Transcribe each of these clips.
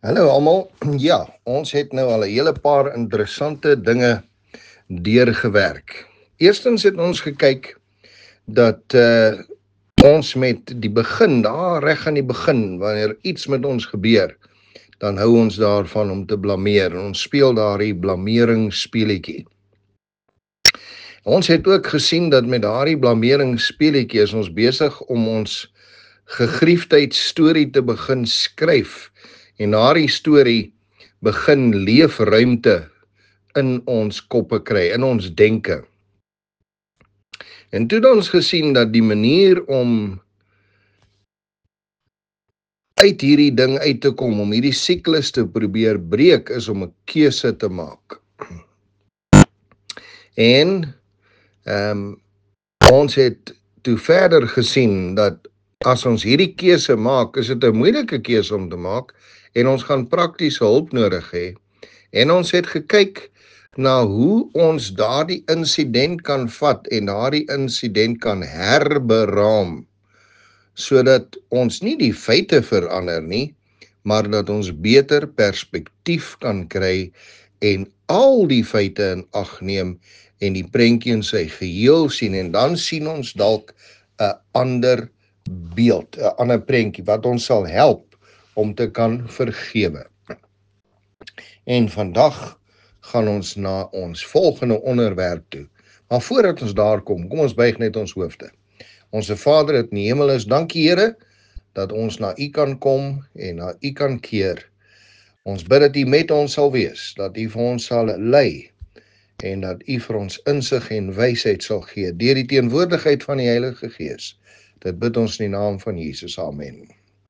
Hallo almal. Ja, ons het nou al 'n hele paar interessante dinge deurgewerk. Eerstens het ons gekyk dat ons met die begin, daar reg aan die begin, wanneer iets met ons gebeur, dan hou ons daarvan om te blameer. En ons speel daardie blameringsspeletjie. Ons het ook gesien dat met daardie blameringsspeletjie is ons besig om ons gegriefdheid storie te begin skryf. En daardie storie begin leefruimte in ons koppe kry, in ons denke. En toe het ons gesien dat die manier om uit hierdie ding uit te kom, om hierdie siklus te probeer breek, is om 'n keuse te maak. En ons het toe verder gesien dat as ons hierdie keuse maak, is dit 'n moeilike keuse om te maak en ons gaan praktiese hulp nodig hê. En ons het gekyk na hoe ons daardie insident kan vat en daardie insident kan herberaam, sodat ons nie die feite verander nie, maar dat ons beter perspektief kan kry en al die feite in ag neem en die prentjie in sy geheel sien, en dan sien ons dalk 'n ander beeld, 'n ander prentjie wat ons sal help om te kan vergewe. En vandag gaan ons na ons volgende onderwerp toe. Maar voordat ons daar kom ons buig net ons hoofde. Onse Vader wat in die hemel is, dankie Here dat ons na U kan kom en na U kan keer. Ons bid dat U met ons sal wees, dat U vir ons sal lei en dat U vir ons insig en wysheid sal gee deur die teenwoordigheid van die Heilige Gees. Dit bid ons in die naam van Jesus. Amen.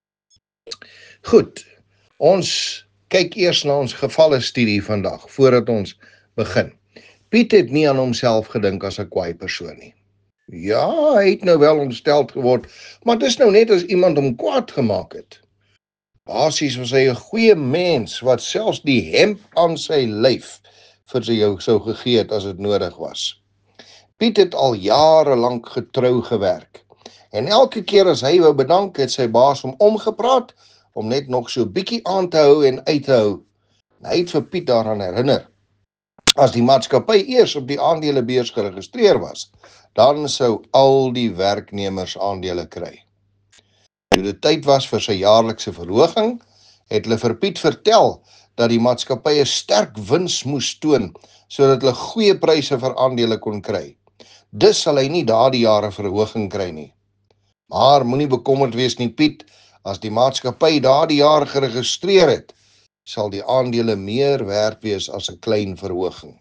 Goed, ons kyk eers na ons gevalle studie vandag, voordat ons begin. Piet het nie aan homself gedink as 'n kwaai persoon nie. Ja, hy het nou wel ontsteld geword, maar dis nou net as iemand hom kwaad gemaak het. Basies was hy 'n goeie mens, wat selfs die hemp aan sy lyf vir jou sou gegee het as dit nodig was. Piet het al jare lank getrou gewerk, en elke keer as hy wou bedank, het sy baas hom omgepraat, om net nog so bietjie aan te hou en uit te hou. En hy het vir Piet daaraan herinner, as die maatskappy eers op die aandelebeurs geregistreer was, dan sou al die werknemers aandele kry. Toe dit tyd was vir sy jaarlikse verhoging, het hulle vir Piet vertel dat die maatskappy 'n sterk wins moes toon, sodat hulle goeie pryse vir aandele kon kry. Dus sal hy nie daardie jare verhoging kry nie. Maar moenie bekommerd wees nie, Piet, as die maatskappy daardie jaar geregistreer het, sal die aandele meer werd wees as 'n klein verhoging.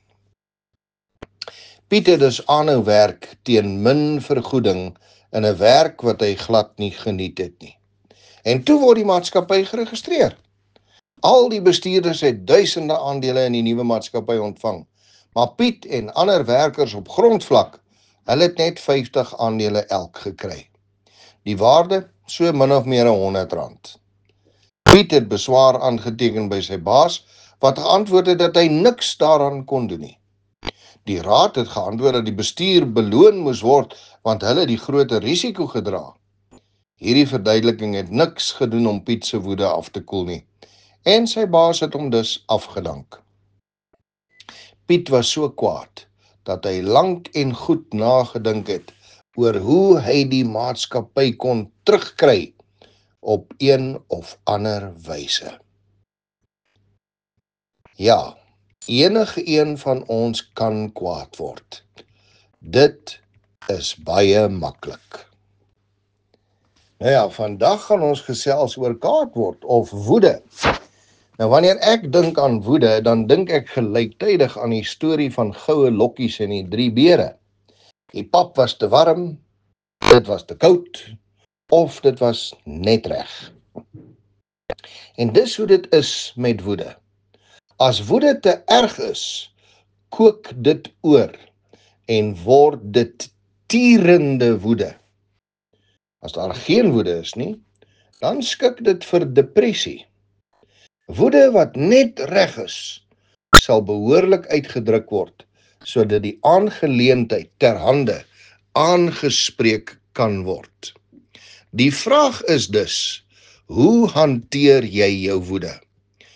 Piet het dus aanhou werk teen min vergoeding in 'n werk wat hy glad nie geniet het nie. En toe word die maatskappy geregistreer. Al die bestuurders het duisende aandele in die nuwe maatskappy ontvang, maar Piet en ander werkers op grondvlak, hulle het net 50 aandele elk gekry. Die waarde so min of meer R100. Piet het beswaar aangeteken by sy baas, wat geantwoord het dat hy niks daaraan kon doen nie. Die raad het geantwoord dat die bestuur beloon moes word, want hulle die groter risiko gedra. Hierdie verduideliking het niks gedoen om Piet se woede af te koel nie, en sy baas het hom dus afgedank. Piet was so kwaad, dat hy lank en goed nagedink het oor hoe hy die maatskappy kon terugkry op een of ander wyse. Ja, enige een van ons kan kwaad word. Dit is baie maklik. Nou ja, vandag gaan ons gesels oor kwaad word of woede. Nou wanneer ek dink aan woede, dan dink ek gelyktydig aan die storie van goue lokkies en die 3 bere. Die pap was te warm, dit was te koud, of dit was net reg. En dis hoe dit is met woede. As woede te erg is, kook dit oor en word dit tierende woede. As daar geen woede is nie, dan skik dit vir depressie. Woede wat net reg is, sal behoorlik uitgedruk word, sodat die aangeleentheid ter hande aangespreek kan word. Die vraag is dus, hoe hanteer jy jou woede?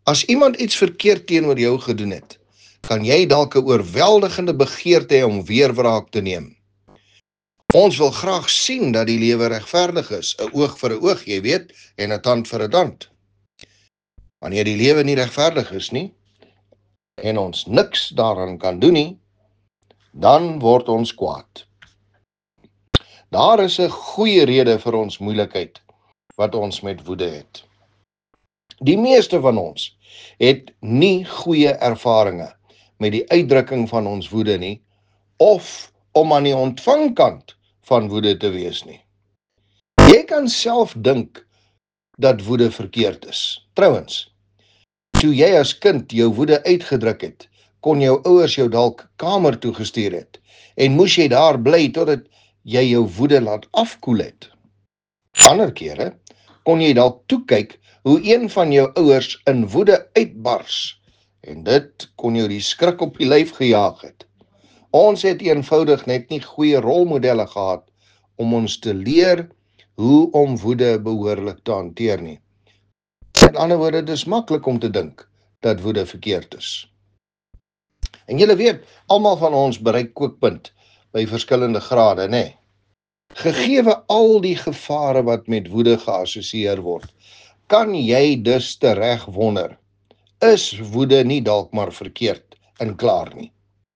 As iemand iets verkeerd teenoor jou gedoen het, kan jy dalk 'n oorweldigende begeerte hê om weerwraak te neem. Ons wil graag sien dat die lewe regverdig is, 'n oog vir 'n oog, jy weet, en 'n tand vir 'n tand. Wanneer die lewe nie regverdig is nie, en ons niks daaraan kan doen nie, dan word ons kwaad. Daar is 'n goeie rede vir ons moeilikheid, wat ons met woede het. Die meeste van ons het nie goeie ervarings met die uitdrukking van ons woede nie, of om aan die ontvangkant van woede te wees nie. Jy kan self dink dat woede verkeerd is. Trouwens, toe jy as kind jou woede uitgedruk het, kon jou ouers jou dalk kamer toe gestuur het, en moes jy daar bly totdat jy jou woede laat afkoel het. Ander kere kon jy dalk toekyk hoe een van jou ouers in woede uitbars, en dit kon jou die skrik op die lyf gejaag het. Ons het eenvoudig net nie goeie rolmodelle gehad om ons te leer hoe om woede behoorlik te hanteer nie. Met ander woorde, dis maklik om te dink dat woede verkeerd is. En julle weet, almal van ons bereik kookpunt by verskillende grade, nê? Gegeewe al die gevare wat met woede geassosieer word, kan jy dus tereg wonder, is woede nie dalk maar verkeerd en klaar nie?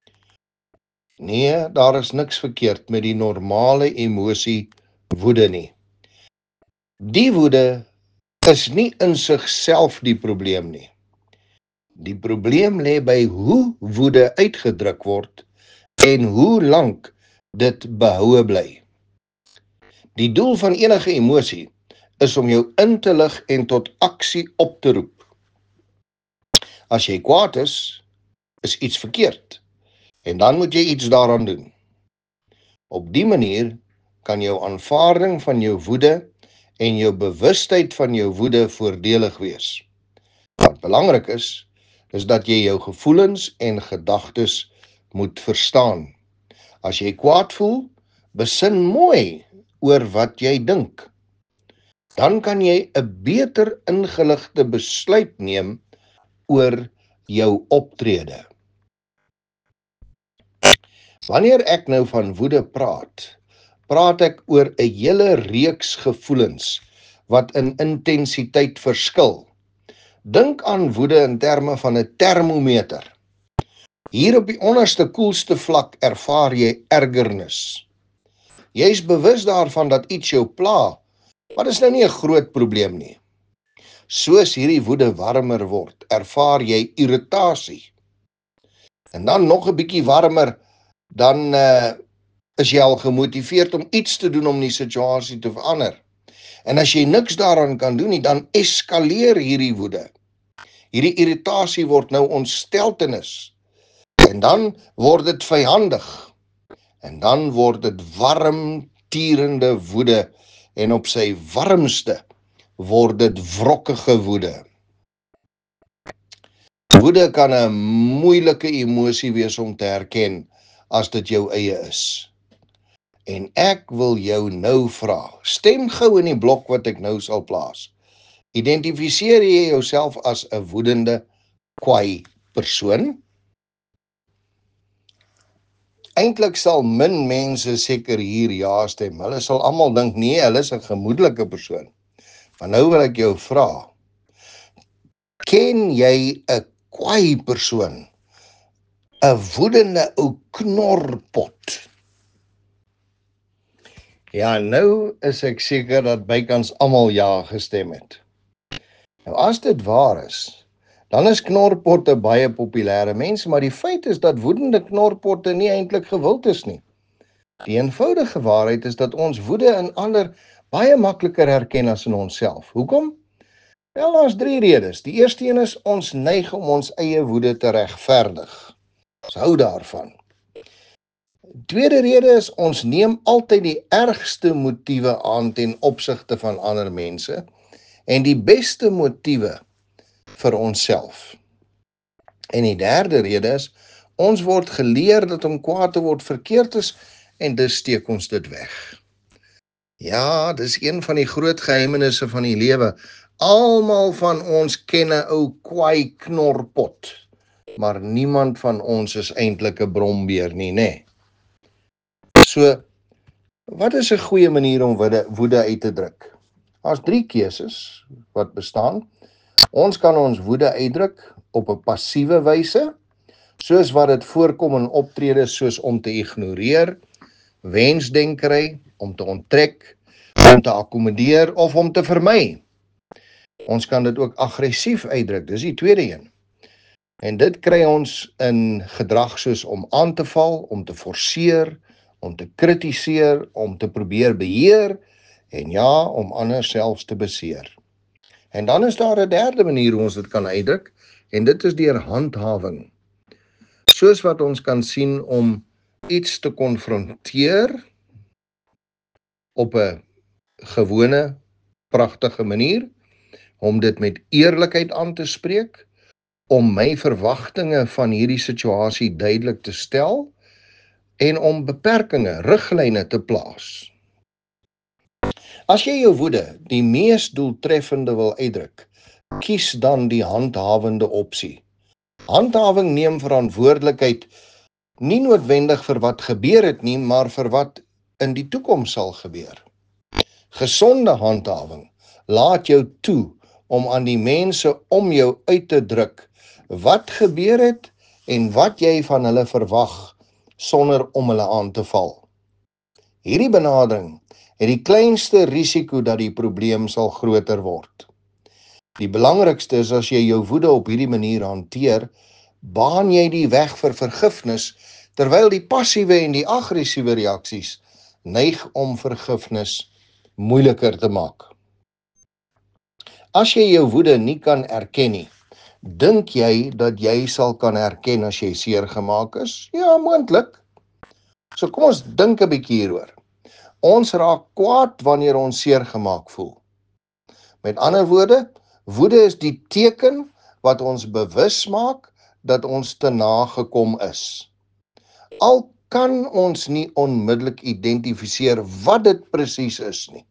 Nee, daar is niks verkeerd met die normale emosie woede nie. Die woede is nie in sigself die probleem nie. Die probleem lê by hoe woede uitgedruk word en hoe lank dit behoue bly. Die doel van enige emosie is om jou in te lig en tot aksie op te roep. As jy kwaad is iets verkeerd, en dan moet jy iets daaraan doen. Op die manier kan jou aanvaarding van jou woede en jou bewustheid van jou woede voordelig wees. Wat belangrik is dat jy jou gevoelens en gedagtes moet verstaan. As jy kwaad voel, besin mooi oor wat jy dink. Dan kan jy 'n beter ingeligte besluit neem oor jou optrede. Wanneer ek nou van woede praat ek oor 'n hele reeks gevoelens wat in intensiteit verskil. Dink aan woede in terme van 'n termometer. Hier op die onderste koelste vlak ervaar jy ergernis. Jy is bewus daarvan dat iets jou pla, maar dit is nou nie 'n groot probleem nie. Soos hierdie woede warmer word, ervaar jy irritasie. En dan nog 'n bietjie warmer, dan is jy al gemotiveerd om iets te doen om die situasie te verander. En as jy niks daaraan kan doen nie, dan eskaleer hierdie woede. Hierdie irritasie word nou ontsteltenis. En dan word dit vyandig. En dan word dit warm, tierende woede. En op sy warmste word dit wrokkige woede. Woede kan 'n moeilike emosie wees om te herken as dit jou eie is. En ek wil jou nou vra, stem gou in die blok wat ek nou sal plaas. Identifiseer jy jouself as 'n woedende, kwaai persoon? Eintlik sal min mense seker hier ja stem. Hulle sal almal dink nee, hulle is 'n gemoedelike persoon. Maar nou wil ek jou vra, ken jy 'n kwaai persoon? 'n woedende ou knorpot? Ja, nou is ek seker dat bykans almal ja gestem het. Nou as dit waar is, dan is knorpotte baie populêre mense, maar die feit is dat woedende knorpotte nie eintlik gewild is nie. Die eenvoudige waarheid is dat ons woede in ander baie makliker herken as in onsself. Hoekom? Wel, daar's 3 redes. Die eerste een is ons neig om ons eie woede te regverdig. Ons hou daarvan. Tweede rede is ons neem altyd die ergste motiewe aan ten opsigte van ander mense en die beste motiewe vir onsself. En die derde rede is ons word geleer dat om kwaad te word verkeerd is en dus steek ons dit weg. Ja, dis een van die groot geheimenisse van die lewe. Almal van ons ken 'n ou kwaai knorpot, maar niemand van ons is eintlik 'n brombeer nie, nê? So, wat is 'n goeie manier om woede uit te druk? Daar's 3 keuses wat bestaan. Ons kan ons woede uitdruk op 'n passiewe wyse, soos wat dit voorkom in optredes soos om te ignoreer, wensdenkery, om te onttrek, om te akkommodeer of om te vermy. Ons kan dit ook aggressief uitdruk, dis die tweede een. En dit kry ons in gedrag soos om aan te val, om te forceer, om te kritiseer, om te probeer beheer en ja, om ander selfs te beseer. En dan is daar 'n derde manier hoe ons dit kan uitdruk en dit is deur handhawing. Soos wat ons kan sien om iets te konfronteer op 'n gewone, pragtige manier, om dit met eerlikheid aan te spreek, om my verwagtinge van hierdie situasie duidelik te stel en om beperkings, riglyne te plaas. As jy jou woede die mees doeltreffende wil uitdruk, kies dan die handhawende opsie. Handhawing neem verantwoordelikheid nie noodwendig vir wat gebeur het nie, maar vir wat in die toekoms sal gebeur. Gesonde handhawing laat jou toe om aan die mense om jou uit te druk wat gebeur het en wat jy van hulle verwag sonder om hulle aan te val. Hierdie benadering het die kleinste risiko dat die probleem sal groter word. Die belangrikste is as jy jou woede op hierdie manier hanteer, baan jy die weg vir vergifnis, terwyl die passiewe en die aggressiewe reaksies neig om vergifnis moeiliker te maak. As jy jou woede nie kan erken nie, dink jy dat jy sal kan erken as jy seer gemaak is? Ja, moontlik. So kom ons dink 'n bietjie hieroor. Ons raak kwaad wanneer ons seer gemaak voel. Met ander woorde, woede is die teken wat ons bewus maak dat ons te nagekom is. Al kan ons nie onmiddellik identifiseer wat dit presies is nie.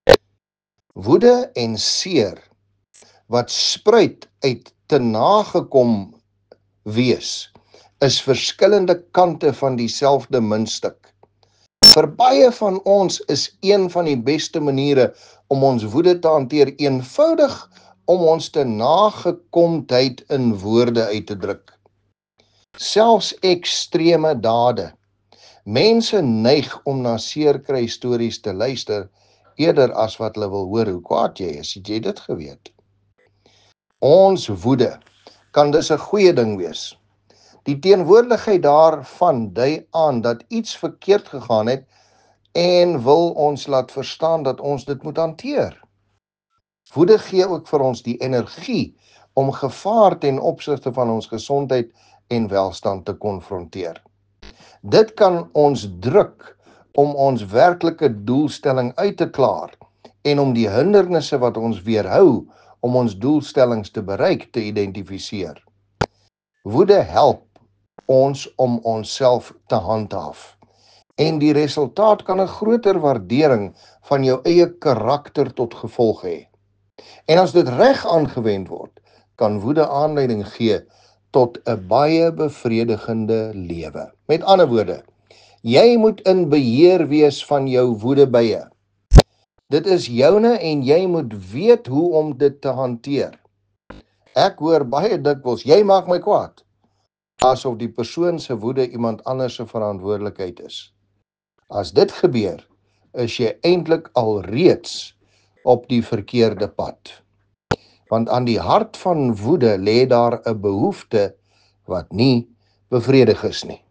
Woede en seer wat spruit uit te nagekom wees, is verskillende kante van dieselfde muntstuk. Vir baie van ons is een van die beste maniere om ons woede te hanteer eenvoudig om ons te nagekomdheid in woorde uit te druk. Selfs ekstreme dade. Mense neig om na seerkry stories te luister eerder as wat hulle wil hoor hoe kwaad jy is. Het jy dit geweet? Ons woede kan dus 'n goeie ding wees. Die teenwoordigheid daarvan dui aan dat iets verkeerd gegaan het en wil ons laat verstaan dat ons dit moet hanteer. Woede gee ook vir ons die energie om gevaar ten opsigte van ons gesondheid en welstand te konfronteer. Dit kan ons druk om ons werklike doelstelling uit te klaar en om die hindernisse wat ons weerhou om ons doelstellings te bereik te identifiseer. Woede help ons om onsself te handhaaf en die resultaat kan 'n groter waardering van jou eie karakter tot gevolg hê. En as dit reg aangewend word, kan woede aanleiding gee tot 'n baie bevredigende lewe. Met ander woorde, jy moet in beheer wees van jou woedebuie. Dit is joune en jy moet weet hoe om dit te hanteer. Ek hoor baie dikwels, jy maak my kwaad, asof die persoon se woede iemand anders se verantwoordelikheid is. As dit gebeur, is jy eintlik alreeds op die verkeerde pad. Want aan die hart van woede lê daar 'n behoefte wat nie bevredig is nie.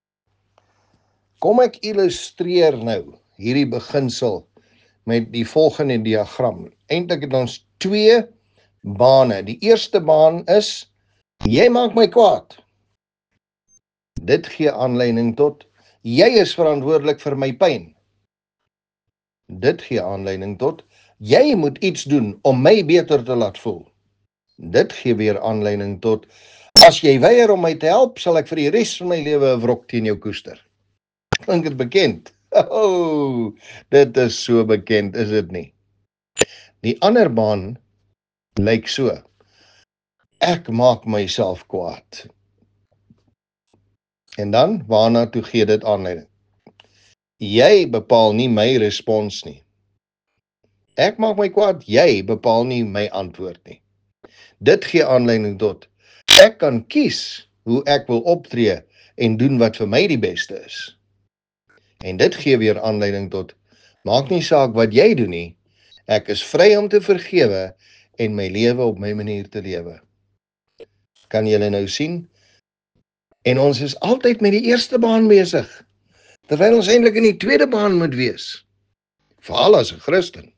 Kom ek illustreer nou hierdie beginsel met die volgende diagram. Eintlik het ons 2 bane. Die eerste baan is, jy maak my kwaad. Dit gee aanleiding tot, jy is verantwoordelik vir my pyn. Dit gee aanleiding tot, jy moet iets doen om my beter te laat voel. Dit gee weer aanleiding tot, as jy weier om my te help, sal ek vir die res van my lewe 'n wrok teen jou koester. Klink dit bekend? Oh, dit is so bekend, is dit nie? Die ander baan lyk so: ek maak myself kwaad. En dan, waarna toe gee dit aanleiding? Jy bepaal nie my respons nie. Ek maak my kwaad, jy bepaal nie my antwoord nie. Dit gee aanleiding tot: ek kan kies hoe ek wil optree en doen wat vir my die beste is. En dit gee weer aanleiding tot: maak nie saak wat jy doen nie, ek is vry om te vergewe en my lewe op my manier te lewe. Kan julle nou sien? En ons is altyd met die eerste baan besig, terwyl ons eintlik in die tweede baan moet wees, veral as 'n Christen.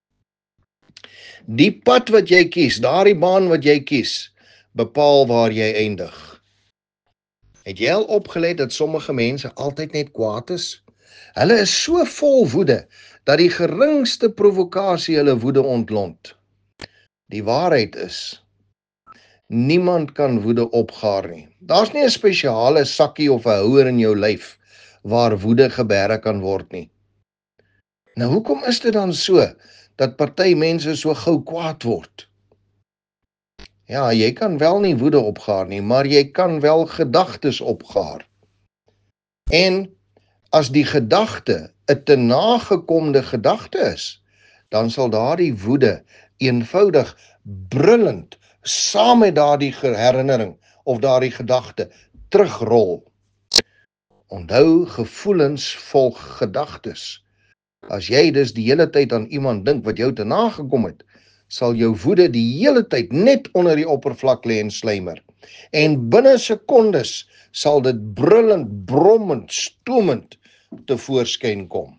Die pad wat jy kies, daardie baan wat jy kies, bepaal waar jy eindig. Het jy al opgelet dat sommige mense altyd net kwaad is? Hulle is so vol woede, dat die geringste provokasie hulle woede ontlont. Die waarheid is, niemand kan woede opgaar nie. Daar's nie 'n spesiale sakkie of 'n houer in jou lyf, waar woede geberre kan word nie. Nou hoekom is dit dan so, dat party mense so gou kwaad word? Ja, jy kan wel nie woede opgaar nie, maar jy kan wel gedagtes opgaar. En as die gedagte 'n te nagekomde gedagte is, dan sal daardie woede eenvoudig brullend saam met daardie herinnering of daardie gedagte terugrol. Onthou, gevoelens volg gedagtes. As jy dus die hele tyd aan iemand dink wat jou te nagekom het, sal jou woede die hele tyd net onder die oppervlak lê en sluimer. En binne sekondes sal dit brullend, brommend, stoomend tevoorskyn kom.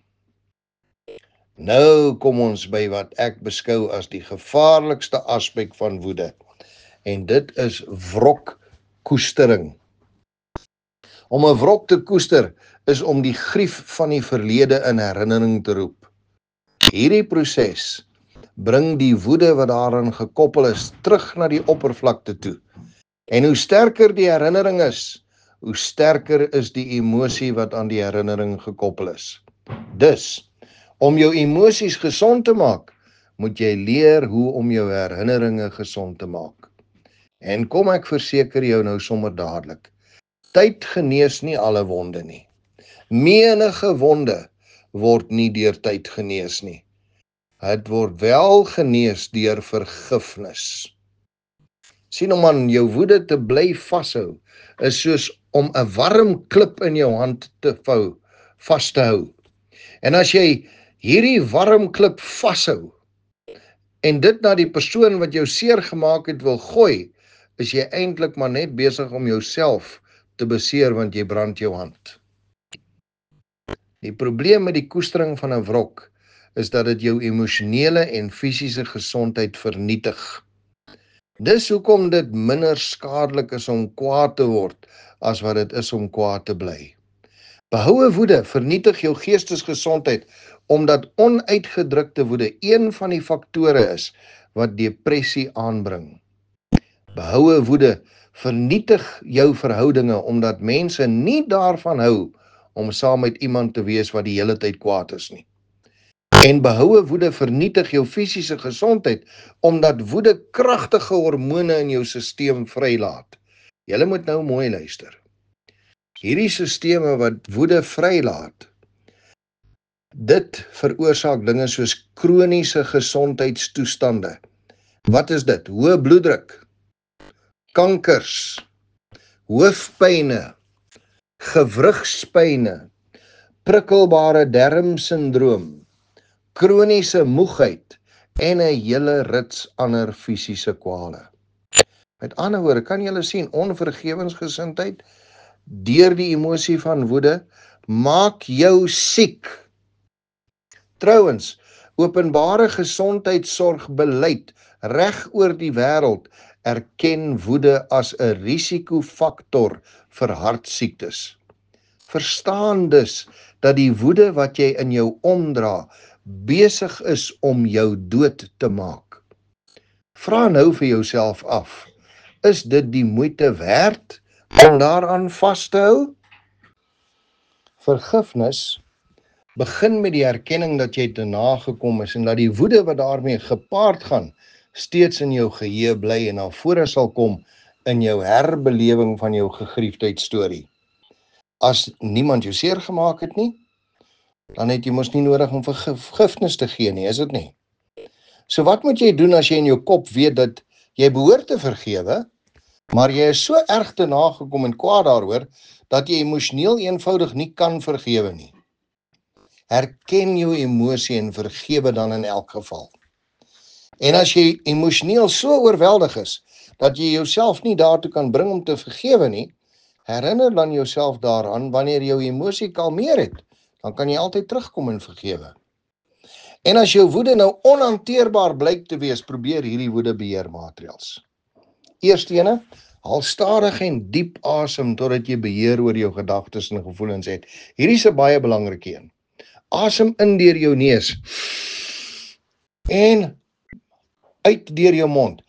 Nou kom ons by wat ek beskou as die gevaarlikste aspek van woede. En dit is wrokkoestering. Om 'n wrok te koester is om die grief van die verlede in herinnering te roep. Hierdie proses bring die woede wat daaraan gekoppel is terug na die oppervlakte toe. En hoe sterker die herinnering is, hoe sterker is die emosie wat aan die herinnering gekoppel is. Dus, om jou emosies gesond te maak, moet jy leer hoe om jou herinneringe gesond te maak. En kom ek verseker jou nou sommer dadelik, tyd genees nie alle wonde nie. Menige wonde word nie deur tyd genees nie. Het word wel genees deur vergifnis. Sien, om aan jou woede te bly vashou, is soos om 'n warm klip in jou hand te vou, vas te hou. En as jy hierdie warm klip vashou, en dit na die persoon wat jou seer gemaak het wil gooi, is jy eintlik maar net besig om jouself te beseer, want jy brand jou hand. Die probleem met die koestering van 'n wrok is dat dit jou emosionele en fisiese gesondheid vernietig. Dis hoekom dit minder skadelik is om kwaad te word as wat dit is om kwaad te bly. Behoue woede vernietig jou geestesgesondheid, omdat onuitgedrukte woede een van die faktore is wat depressie aanbring. Behoue woede vernietig jou verhoudinge, omdat mense nie daarvan hou om saam met iemand te wees wat die hele tyd kwaad is nie. En behoue woede vernietig jou fisiese gesondheid, omdat woede kragtige hormone in jou stelsel vrylaat. Julle moet nou mooi luister. Hierdie stelsels wat woede vrylaat, dit veroorsaak dinge soos kroniese gesondheidstoestande. Wat is dit? Hoë bloeddruk, kankers, hoofpyne, gewrigspyne, prikkelbare darmsindroom, kroniese moegheid en 'n hele rits ander fisiese kwale. Met ander woorde, kan julle sien, onvergewensgesindheid deur die emosie van woede maak jou siek. Trouwens, openbare gesondheidsorgbeleid reg oor die wêreld erken woede as 'n risikofaktor vir hartsiektes. Verstaan dus dat die woede wat jy in jou omdra besig is om jou dood te maak. Vra nou vir jouself af, is dit die moeite werd om daaraan vas te hou? Vergifnis begin met die erkenning dat jy te nagekom is en dat die woede wat daarmee gepaard gaan steeds in jou geheue bly en na vore sal kom in jou herbelewing van jou gegriefdheidsstorie. As niemand jou seer gemaak het nie, dan het jy mos nie nodig om vergifnis te gee nie, is dit nie? So wat moet jy doen as jy in jou kop weet dat jy behoort te vergewe, maar jy is so erg te nagekom en kwaad daaroor, dat jy emosioneel eenvoudig nie kan vergewe nie? Herken jou emosie en vergewe dan in elk geval. En as jy emosioneel so oorweldig is, dat jy jouself nie daartoe kan bring om te vergewe nie, herinner dan jouself daaraan wanneer jou emosie kalmeer het, dan kan jy altyd terugkom en vergewe. En as jou woede nou onhanteerbaar blyk te wees, probeer hierdie woede beheermaatreëls. Eerste ene, haal stadig en diep asem totdat jy beheer oor jou gedagtes en gevoelens het. Hierdie is 'n baie belangrike een. Asem in deur jou neus en uit deur jou mond.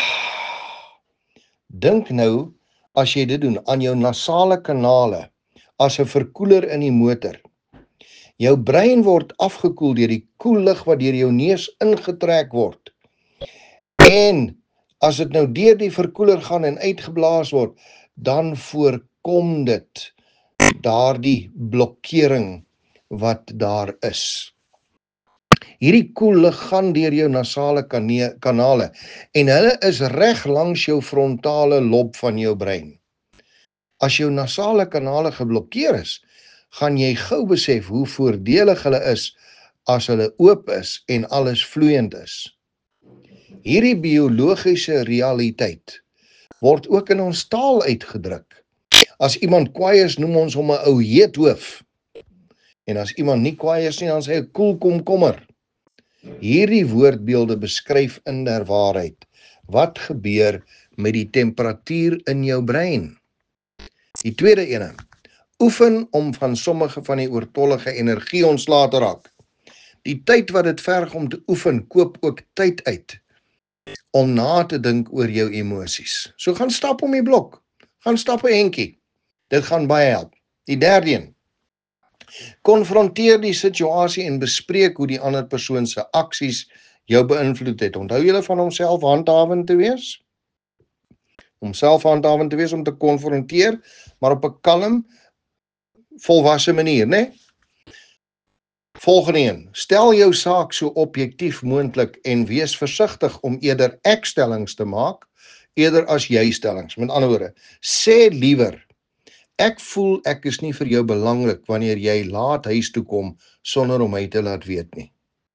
Dink nou, as jy dit doen, aan jou nasale kanale as 'n verkoeler in die motor. Jou brein word afgekoel deur die koel lug wat deur jou neus ingetrek word. En as dit nou deur die verkoeler gaan en uitgeblaas word, dan voorkom dit daardie blokkering wat daar is. Hierdie koel lug gaan deur jou nasale kanale en hulle is reg langs jou frontale lob van jou brein. As jou nasale kanale geblokkeer is, gaan jy gou besef hoe voordelig hulle is as hulle oop is en alles vloeiend is. Hierdie biologiese realiteit word ook in ons taal uitgedruk. As iemand kwaai is, noem ons hom 'n ou heethoof. En as iemand nie kwaai is nie, dan sê hy 'n koel komkommer. Hierdie woordbeelde beskryf in der waarheid wat gebeur met die temperatuur in jou brein. Die tweede ene, oefen om van sommige van die oortollige energie ontslae te raak. Die tyd wat dit verg om te oefen, koop ook tyd uit om na te dink oor jou emosies. So gaan stap om die blok, gaan stap 'n entjie. Dit gaan baie help. Die derde een, konfronteer die situasie en bespreek hoe die ander persoon se aksies jou beïnvloed het. Onthou julle van homself handhawend te wees? Om selfhandhawend te wees, om te konfronteer, maar op 'n kalm, volwasse manier, né? Volgende een, stel jou saak so objektief moontlik en wees versigtig om eerder ek-stellings te maak, eerder as jy-stellings. Met ander woorde, sê liewer, ek voel ek is nie vir jou belangrik wanneer jy laat huis toe kom sonder om my te laat weet nie.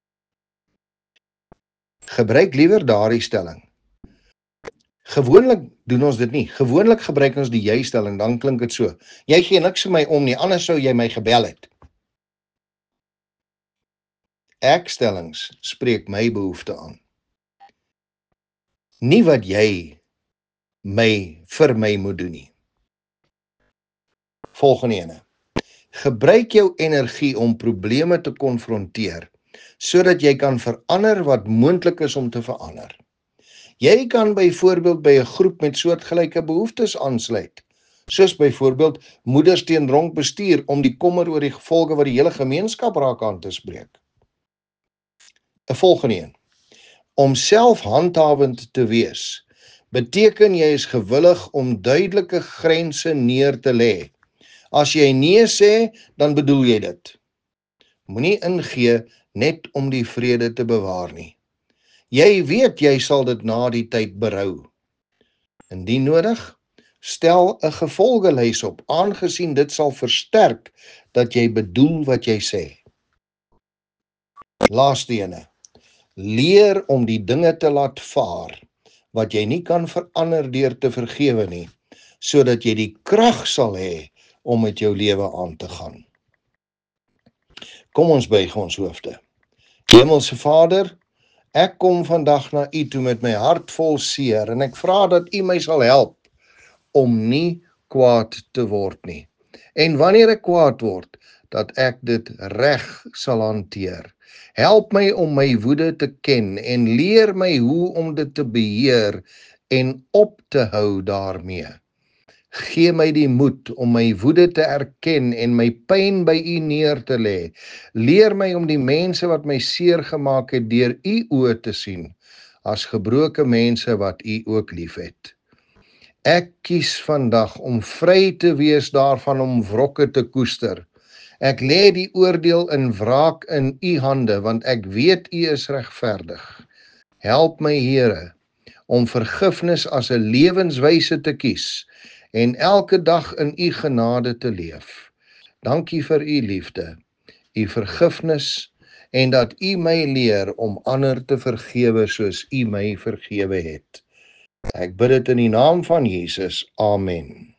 Gebruik liewer daardie stelling. Gewoonlik doen ons dit nie. Gewoonlik gebruik ons die jy-stelling, dan klink dit so. Jy gee niks vir my om nie, anders sou jy my gebel het. Ek-stellings spreek my behoefte aan. Nie wat jy vir my moet doen nie. Volgende ene. Gebruik jou energie om probleme te konfronteer, sodat jy kan verander wat moontlik is om te verander. Jy kan byvoorbeeld by 'n groep met soortgelyke behoeftes aansluit, soos byvoorbeeld moeders teen dronk bestuur om die kommer oor die gevolge wat die hele gemeenskap raak aan te spreek. 'n Volgende een. Om selfhandhawend te wees, beteken jy is gewillig om duidelike grense neer te lê. As jy nee sê, dan bedoel jy dit. Moenie ingee net om die vrede te bewaar nie. Jy weet jy sal dit na die tyd berou. Indien nodig, stel 'n gevolgelys op, aangesien dit sal versterk dat jy bedoel wat jy sê. Laaste ene. Leer om die dinge te laat vaar, wat jy nie kan verander deur te vergewe nie, sodat jy die krag sal hê om met jou lewe aan te gaan. Kom ons buig ons hoofde. Hemelse Vader, ek kom vandag na U toe met my hart vol seer en ek vra dat U my sal help om nie kwaad te word nie. En wanneer ek kwaad word, dat ek dit reg sal hanteer. Help my om my woede te ken en leer my hoe om dit te beheer en op te hou daarmee. Gee my die moed om my woede te erken en my pyn by U neer te lê. Leer my om die mense wat my seer gemaak het deur U oë te sien. as gebroke mense wat U ook liefhet. Ek kies vandag om vry te wees daarvan om wrokke te koester. Ek lê die oordeel en wraak in U hande, want ek weet U is regverdig. Help my, Here, om vergifnis as 'n lewenswyse te kies en elke dag in U genade te leef. Dankie vir U liefde, U vergifnis en dat U my leer om ander te vergewe soos U my vergewe het. Ek bid dit in die naam van Jesus. Amen.